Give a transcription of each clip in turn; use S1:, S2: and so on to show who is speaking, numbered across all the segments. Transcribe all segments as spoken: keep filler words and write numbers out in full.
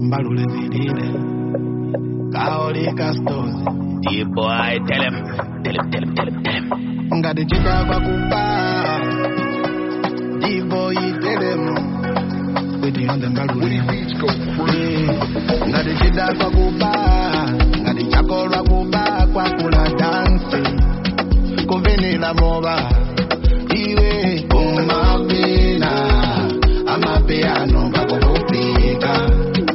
S1: Mbalule zidile Kaoli Castos
S2: The boy, tell him, tell him, tell him, tell him, tell him.
S1: Ngadi chika kwa kupa The boy, tell him Waiting on the Mbalule Ngadi chida kwa kupa Ngadi chako kwa kupa Kwa kula dance Kuvini la moba Iwe umabina Ama piano Bako kupika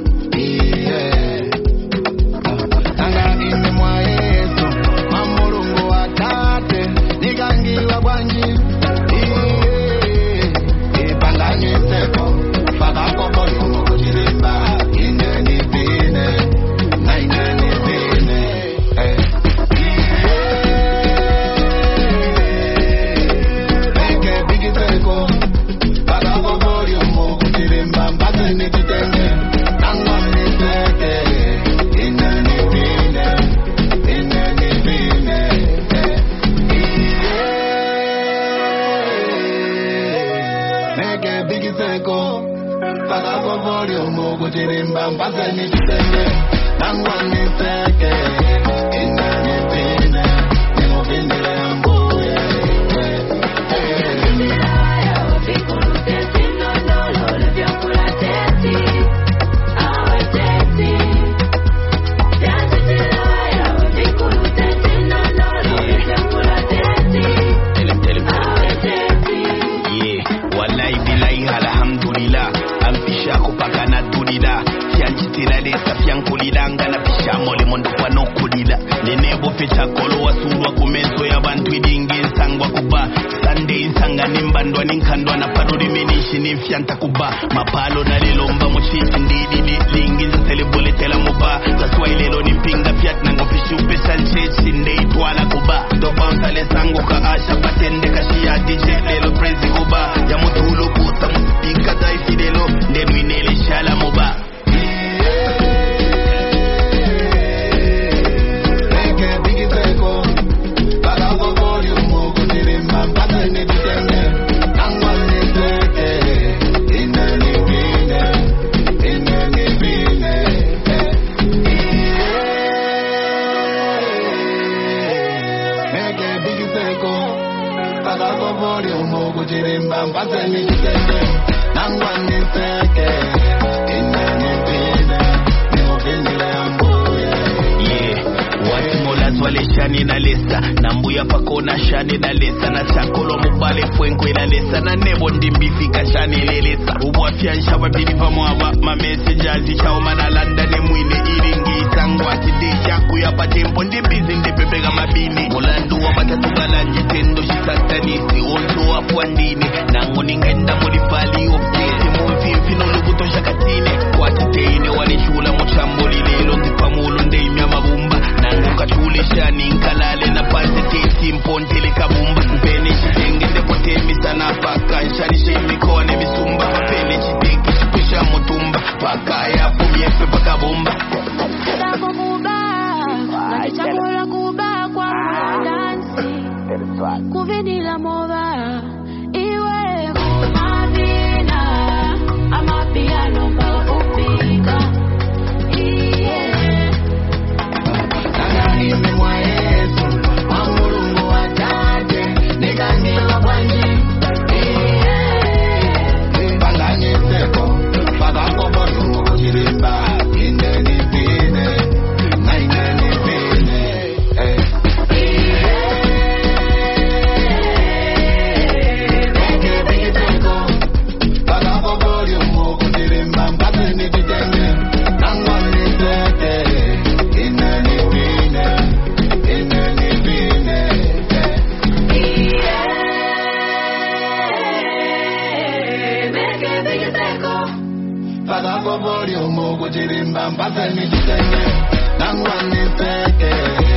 S2: Mapalo na lilomba mushiti ndidi lingi zelebole tela muba taswai lelo nimpinga fiat na ngofishi upesal chase ndei twala kuba do bounce le sango ka asha patende kashia D J lelo praise kuba ya mutulo puta musipika dai fidelo ndenu inele shala muba shani na lesa nambuya pakona shani na lesa na chakolo mubale fwenkwe na lesa na nebo ndimbifika shani lelesa ubwafya nshaba bili pamwaba ma messengers chao manalanda ne mwine iringi tangwa kidesha kuyapa tempo ndimbizi ndipepega mabini mulandu wa batatu balanje tendo shisatanisi onto wapwandini nango ningenda mulifali optesi muvi mfino lubuto shakatine kwa kiteine walishula muchamboli lelo tipamulu ndeimya mabumba nango kachule shani nkalale na pante tesi mpontele kabumba mpene shitenge ndepote misana paka nshani shemi kone misumba mpene shitenge shipisha mutumba paka ya pumiefe paka bomba
S3: Dako kuba Nati chakula kuba kwa mula dansi Kuvini la mova Iwe kumavina Ama piano mpaka kupika Iye
S1: Nanga ime mwa Yesu Wangurungu watate Nikangi wabanji Iye Panganye seko Paka kobo yungu kujirimba Indeni pine Naineni pine Beke bigi seko Paka kobo yungu kujirimba Mpate nititenge Nangwani seke Indeni pine Indeni pine
S3: Beke bigi seko
S1: Paka kobo yungu kujirimba Mpate nititenge Nangwani seke